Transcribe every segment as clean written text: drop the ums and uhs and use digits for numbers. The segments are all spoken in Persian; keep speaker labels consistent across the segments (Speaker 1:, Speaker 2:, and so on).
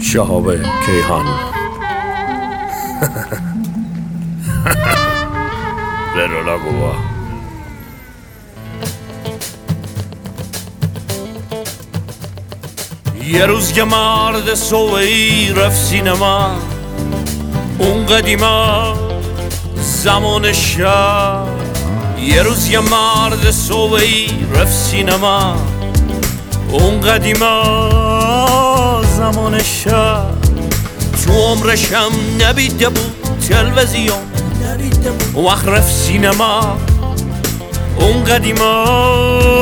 Speaker 1: شهاب کیهان. ررولا گوا یه روز که مرد صوبه‌ای رفت سینما، اون قدیما زمان شب. یه روز یه مرد صوبه‌ای رفت سینما، اون قدیما زمان شب. تو عمرشم نبیده بود تلویزیون، وقت رفت سینما اون قدیما.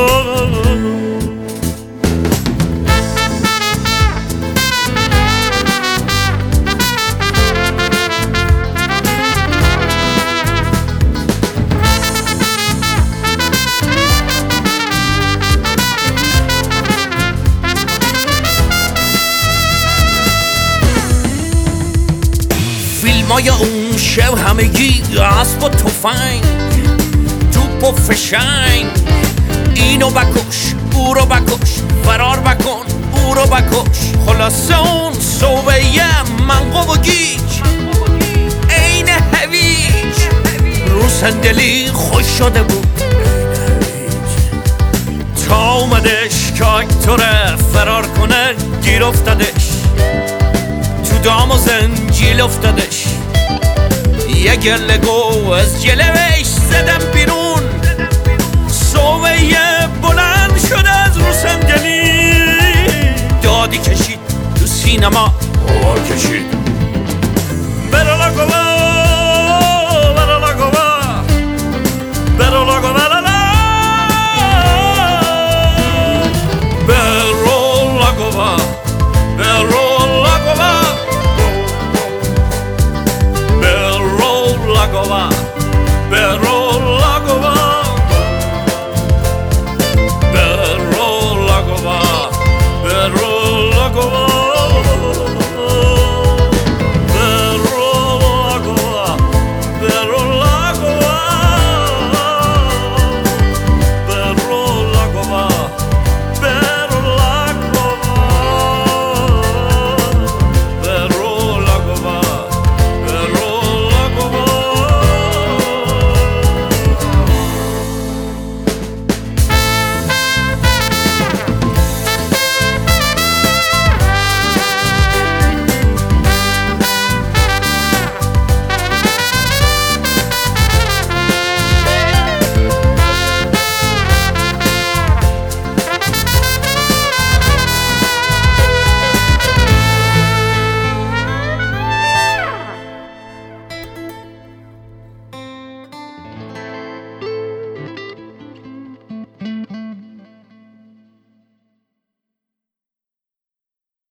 Speaker 1: فیلمای اون شب همگی اسب و تفنگ، توپ و فشنگ. اینو بکش او رو بکش، فرار بکن او رو بکش. خلاصه اون صوبه منقو و گیج عین هویج، رو صندلی خوش شده بود تا اومدش که اکتوره فرار کنه گیر افتادش، تو دام و زنجیل افتادش. یه گله گو از جلوش زدم بیرون، صوبه بلند شد از رو صندلی. دادی کشید تو سینما، کشید